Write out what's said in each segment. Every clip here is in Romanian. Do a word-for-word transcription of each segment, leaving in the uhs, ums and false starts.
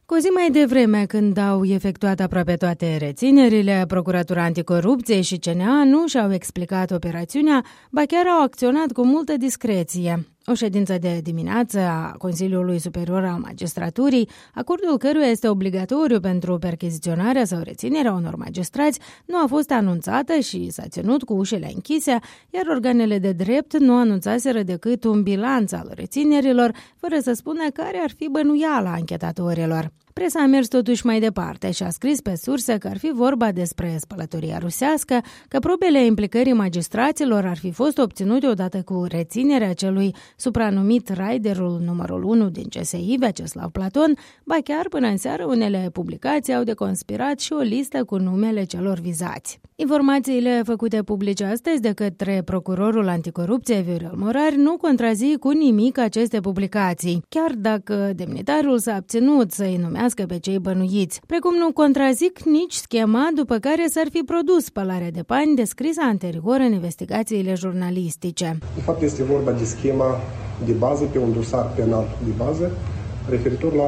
Cu o zi mai devreme, când au efectuat aproape toate reținerile, Procuratura Anticorupție și C N A nu și-au explicat operațiunea, ba chiar au acționat cu multă discreție. O ședință de dimineață a Consiliului Superior al Magistraturii, acordul căruia este obligatoriu pentru percheziționarea sau reținerea unor magistrați, nu a fost anunțată și s-a ținut cu ușile închise, iar organele de drept nu anunțaseră decât un bilanț al reținerilor, fără să spună care ar fi bănuiala anchetatorilor. Presa a mers totuși mai departe și a scris pe surse că ar fi vorba despre spălătoria rusească, că probele implicării magistraților ar fi fost obținute odată cu reținerea celui supranumit Raiderul numărul unu din C S I, Vyacheslav Platon, ba chiar până în seară unele publicații au deconspirat și o listă cu numele celor vizați. Informațiile făcute publice astăzi de către procurorul anticorupție Viorel Morar nu contrazic cu nimic aceste publicații, chiar dacă demnitarul s-a abținut să-i numească pe cei bănuiți, precum nu contrazic nici schema după care s-ar fi produs spălarea de bani descrisă anterior în investigațiile jurnalistice. De fapt, este vorba de schema de bază pe un dosar penal de bază referitor la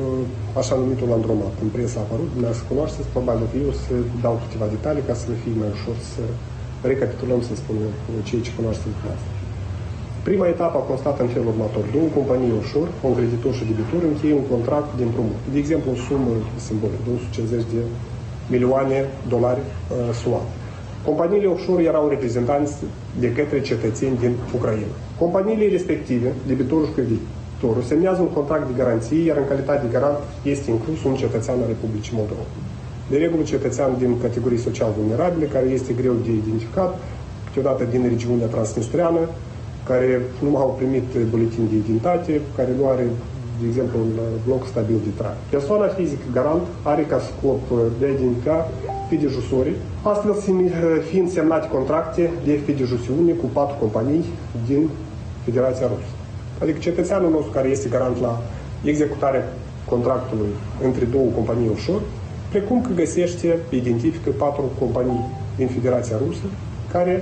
așa numitul Landromat. În presă a apărut, dumneavoastră să cunoașteți, probabil că eu să dau câteva detalii ca să le fie mai ușor să recapitulăm, să spunem, cei ce cunoașteți dumneavoastră. Prima etapă a constat în felul următor. Două companii offshore, un creditor și debitor, încheie un contract de împrumut. De exemplu, o sumă simbolică, două sute cincizeci de milioane dolari uh, S U A. Companiile offshore erau reprezentanți de către cetățeni din Ucraina. Companiile respective, debitorul și creditorul, semnează un contract de garanție, iar în calitate de garant este inclus un cetățean al Republicii Moldova. De regulă, cetățean din categorii social vulnerabile, care este greu de identificat, câteodată din regiunea transnistreană, care nu au primit buletin de identitate, care nu are, de exemplu, un loc stabil de trai. Persoana fizică garant are ca scop de a identifica fidejusorii, astfel fiind semnate contracte de fidejusiune cu patru companii din Federația Rusă. Adică cetățeanul nostru care este garant la executarea contractului între două companii offshore, precum că găsește, identifică patru companii din Federația Rusă care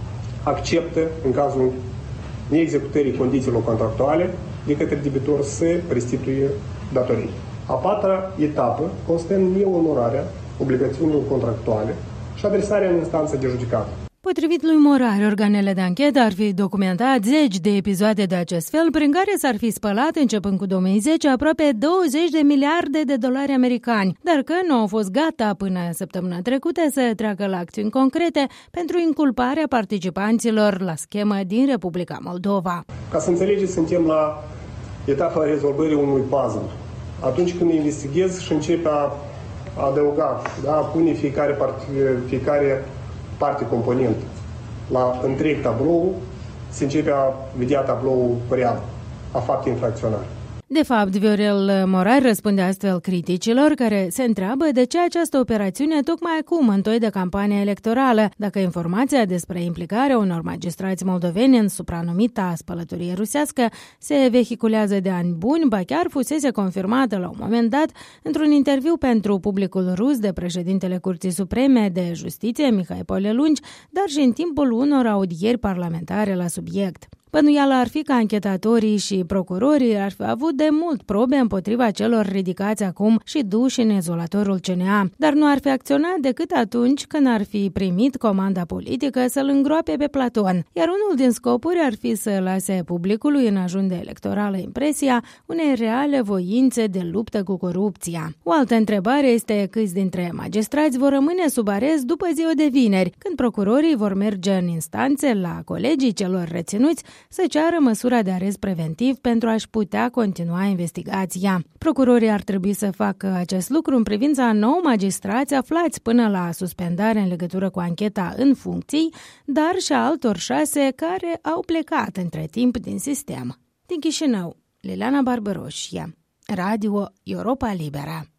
acceptă, în cazul neexecutării condițiilor contractuale de către debitor, să restituie datorii. A patra etapă constă în neonorarea obligațiunilor contractuale și adresarea în instanță de judecată. Potrivit lui Morar, organele de anchetă ar fi documentat zeci de episoade de acest fel, prin care s-ar fi spălat, începând cu două mii zece, aproape douăzeci de miliarde de dolari americani, dar că nu au fost gata până săptămâna trecută să treacă la acțiuni concrete pentru inculparea participanților la schemă din Republica Moldova. Ca să înțelegeți, suntem la etapa rezolvării unui puzzle. Atunci când investighezi și începe a adăuga, da, pune fiecare parte, fiecare parte componentă la întreg tablou, se începe a vedea tabloul real a faptei infracționale. De fapt, Viorel Morar răspunde astfel criticilor care se întreabă de ce această operațiune tocmai acum, în toi de campanie electorală, dacă informația despre implicarea unor magistrați moldoveni în supranumita spălătorie rusească se vehiculează de ani buni, ba chiar fusese confirmată la un moment dat într-un interviu pentru publicul rus de președintele Curții Supreme de Justiție, Mihai Polelungi, dar și în timpul unor audieri parlamentare la subiect. Bănuiala ar fi că anchetatorii și procurorii ar fi avut de mult probe împotriva celor ridicați acum și duși în izolatorul C N A, dar nu ar fi acționat decât atunci când ar fi primit comanda politică să-l îngroape pe Platon, iar unul din scopuri ar fi să lase publicului în ajunde electorală impresia unei reale voințe de luptă cu corupția. O altă întrebare este câți dintre magistrați vor rămâne sub arest după ziua de vineri, când procurorii vor merge în instanțe la colegii celor reținuți să ceară măsura de arest preventiv pentru a-și putea continua investigația. Procurorii ar trebui să facă acest lucru în privința nouă magistrați aflați până la suspendare în legătură cu ancheta în funcții, dar și a altor șase care au plecat între timp din sistem. Din Chișinău, Liliana Barbaroșia, Radio Europa Libera.